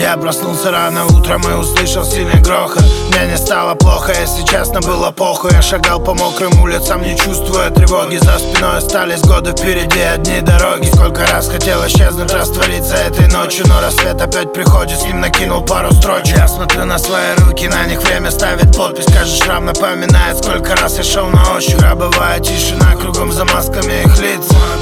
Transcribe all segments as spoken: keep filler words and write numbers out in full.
Я проснулся рано утром и услышал сильный грохот. Мне не стало плохо, если честно, было похуй. Я шагал по мокрым улицам, не чувствуя тревоги. За спиной остались годы, впереди одни дороги. Сколько раз хотел исчезнуть, раствориться этой ночью, но рассвет опять приходит, с ним накинул пару строчек. Я смотрю на свои руки, на них время ставит подпись. Каждый шрам напоминает, сколько раз я шел на ощупь. Гробовая тишина, кругом за масками их лиц.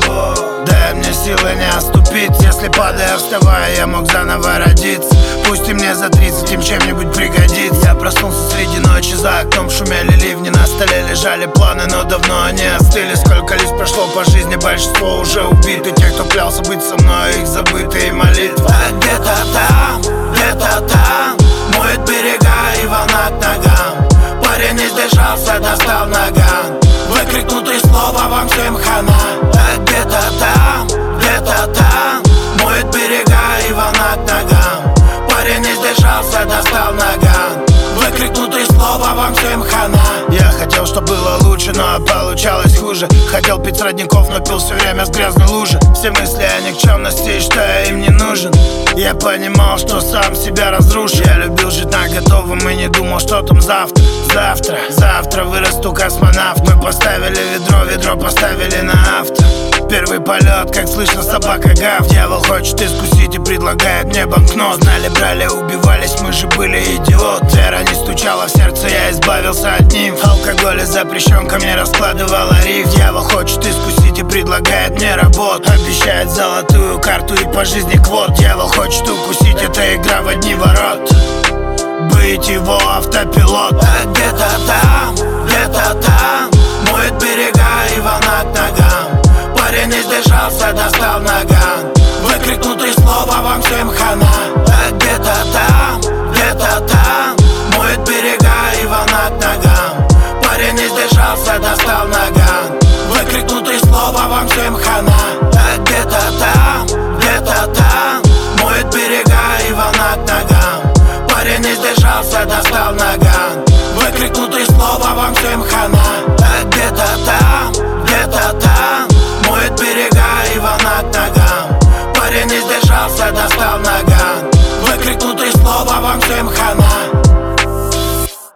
Дай мне силы не оступить. Если падая, вставая, я мог заново родиться. Пусть и мне за тридцать им чем-нибудь пригодится. Я проснулся среди ночи, за окном шумели ливни. На столе лежали планы, но давно они остыли. Сколько лист прошло по жизни, большинство уже убиты. Те, кто клялся быть со мной, их забытые молитвы. А где-то там, где-то там моет берега и волна к ногам. Парень не сдержался, достал наган. Выкрикнутые слова вам всем хана. А где-то там, где-то там моет берега и волна к ногам. Парень не сдержался, достал наган. Выкрикнутые слова вам всем хана. Я хотел, чтобы было лучше, но получалось хуже. Хотел пить с родников, но пил все время с грязной лужи. Все мысли о никчемности и что я им не нужен. Я понимал, что сам себя разрушу. Я любил жить на готовом и не думал, что там завтра. Завтра, завтра вырасту космонавт. Мы поставили ведро, ведро поставили на авто. Первый полет, как слышно, собака гав. Дьявол хочет искусить и предлагает мне банкнот. Знали, брали, убивались, мы же были идиоты. Вера не стучала в сердце, я избавился от них. Алкоголь запрещен, ко мне раскладывала риф. Дьявол хочет искусить и предлагает мне работу. Обещает золотую карту и по жизни квот. Дьявол хочет укусить, это игра в одни ворот. Быть его автопилот. А где-то там, где-то там моет берега и волна к ногам. Парень не сдержался, достал наган. Выкрикнутые слова вам всем хана. А где-то там, где-то там моет берега и волна к ногам. Парень не сдержался, достал наган. Выкрикнутые слова вам всем хана. А где-то там, где-то там моет берега и волна к ногам. Парень не сдержался, достал наган. Выкрикнутые слова вам всем хана.